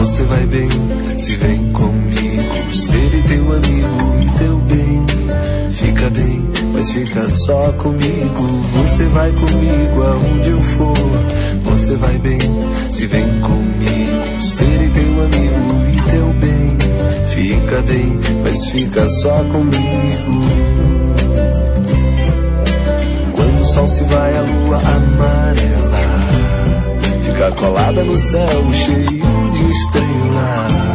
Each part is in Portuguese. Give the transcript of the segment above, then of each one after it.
você vai bem se vem comigo. Ser teu amigo e teu bem. Fica bem, mas fica só comigo. Você vai comigo aonde eu for. Você vai bem se vem comigo. Ser teu amigo e teu bem. Fica bem, mas fica só comigo. Quando o sol se vai, a lua amarela fica colada no céu cheio de estrelas.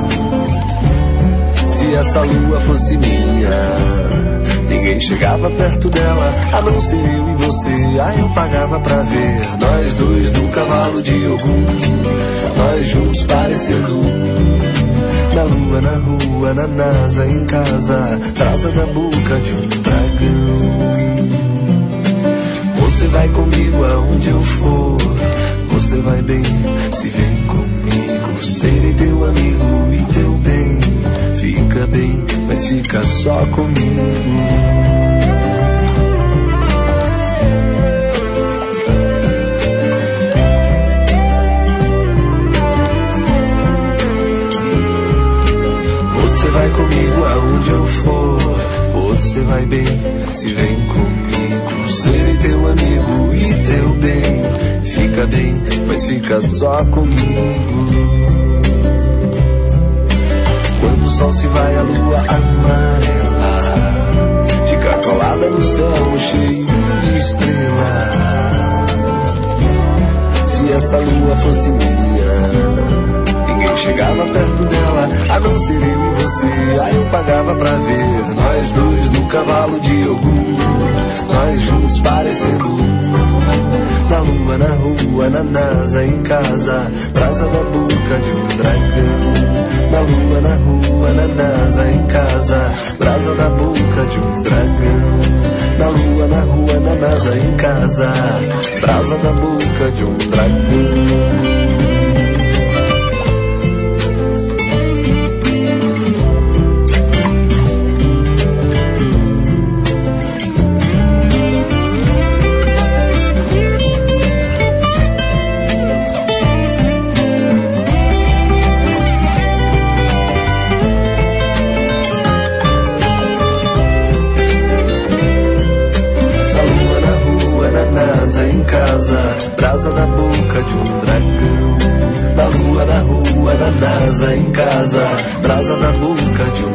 Se essa lua fosse minha, ninguém chegava perto dela, a não ser eu e você. Aí eu pagava pra ver nós dois no cavalo de Ogum, nós juntos parecendo na lua, na rua, na NASA, em casa, brasa da boca de um dragão. Você vai comigo aonde eu for. Você vai bem se vem comigo. Serei teu amigo e teu bem. Fica bem, mas fica só comigo. Você vai comigo aonde eu for. Você vai bem se vem comigo. Serei teu amigo e teu bem. Fica bem, mas fica só comigo. Quando o sol se vai, a lua amarela fica colada no céu cheio de estrelas. Se essa lua fosse minha, ninguém chegava perto dela, a não ser eu e você. Aí eu pagava pra ver nós dois no cavalo de Ogum, nós juntos parecendo na lua, na rua, na NASA, em casa, brasa da boca de um dragão. Na lua, na rua, na NASA, em casa, brasa da boca de um dragão. Na lua, na rua, na NASA, em casa, brasa da boca de um dragão. Em casa, brasa da boca de um dragão. Na lua, na rua, na NASA, em casa, brasa da boca de um